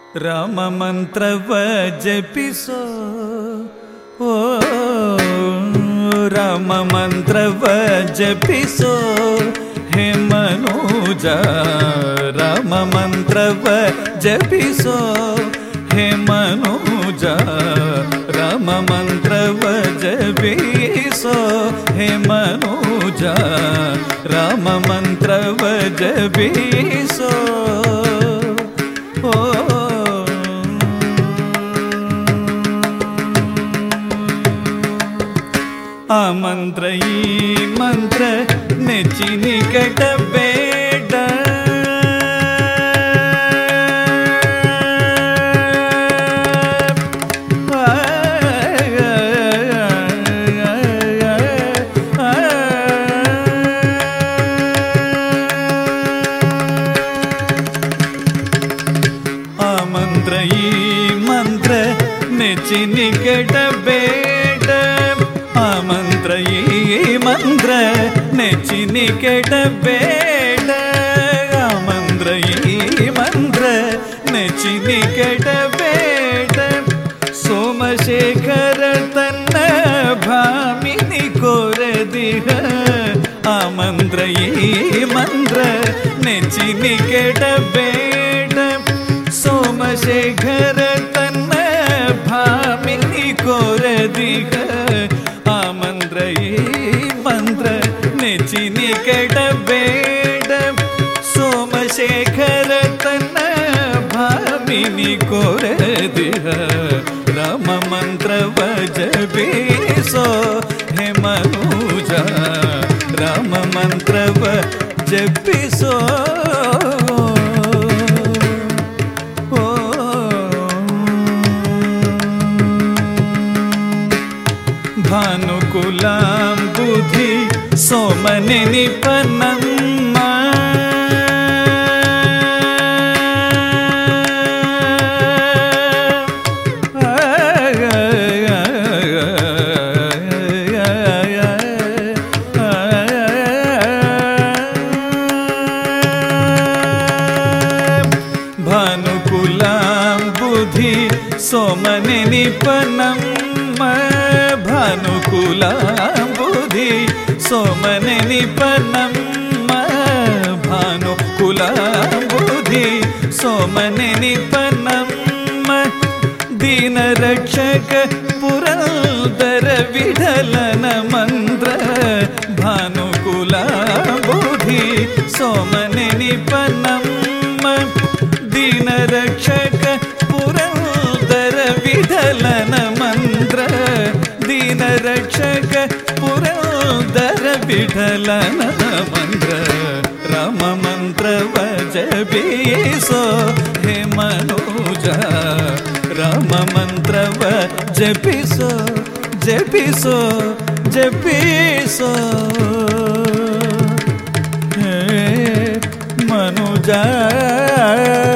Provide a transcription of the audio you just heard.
ರಾಮ ಮಂತ್ರವ ಜಪಿಸೋ ಓ ರಾಮ ಮಂತ್ರವ ಜಪಿಸೋ ಹೇ ಮನೋಜ ರಾಮ ಮಂತ್ರವ ಜಪಿಸೋ ಹೇ ಮನೋಜ ರಾಮ ಮಂತ್ರವ ಜಪಿಸೋ ಹೇ ಮನೋಜ ರಾಮ ಮಂತ್ರವ ಜಪಿಸೋ ಆ ಮಂತ್ರ ಈ ಮಂತ್ರ ನೆಚ್ಚಿ ನಿಕಟ ಬೇಡ ಆ ಮಂತ್ರ ಈ ಮಂತ್ರ ನೆಚ್ಚಿ ನಿಕಟ ಬೇಡ ಆ ಮಂತ್ರ ಈ ಮಂತ್ರ ನೆಚ್ಚಿ ನಿಕಟ ಬೇಡ ಆ ಮಂತ್ರ ಈ ಮಂತ್ರ ನೆಚ್ಚಿ ನಿಕಟ ಬೇಡ ಸೋಮಶೇಖರ ತನ್ನ ಭಾಮಿನಿ ಕೋರದಿಹ ಆ ಮಂತ್ರ ಈ ಮಂತ್ರ ನೆಚ್ಚಿ ನಿಕಟ ಬೇಡ ಸೋಮಶೇಖರ ತನ್ನ ಭಾಮಿನಿ ಕೋರದಿಹ ಆ ಮಂತ್ರ ಈ ಮಂತ್ರ ನೆಚ್ಚಿ ನಿಕಟ ಬೇಡ ಸೋಮಶೇಖರ ತನ್ನ ಭಾಮಿನಿ ಕೋರದಿಹ ರಾಮ ಮಂತ್ರವ ಜಪಿಸೋ ಹೇ ಮನೋಜ ರಾಮ ಮಂತ್ರವ ಜಪಿಸೋ ಭಾನುಕುಲಾಂ ಬುಧಿ ಸೋಮನೆ ನಿಪನಮ್ಮ ಭಾನುಕುಲಾಂ ಬುಧಿ ಸೋಮನೆ ನಿಪನಮ್ಮ ಭಾನುಕುಲಾಂ ಬುಧಿ ಸೋಮನೆ ನಿಪನಮ್ಮ ಭಾನುಕುಲಾಂ ಬುಧಿ ಸೋಮನೆ ನಿಪನಮ್ಮ ದೀನ ರಕ್ಷಕ ಪುರಂದರ ವಿಠಲನ ಮಂತ್ರ ಭಾನುಕುಲಾಂ ಬುಧಿ ಸೋಮನೆ ನಿಪನಮ್ಮ ದೀನ ರಕ್ಷಕ ಪುರಂದರ ವಿಠಲನ ಮಂತ್ರ ದೀನ ರಕ್ಷಕ ಪುರಂದರ ವಿಠಲನ ಮಂತ್ರ ರಾಮ ಮಂತ್ರವ ಜಪಿಸೋ ಹೇ ಮನೋಜ ರಾಮ ಮಂತ್ರವ ಜಪಿಸೋ ಜಪಿಸೋ ಜಪಿಸೋ ಹೇ ಮನೋಜ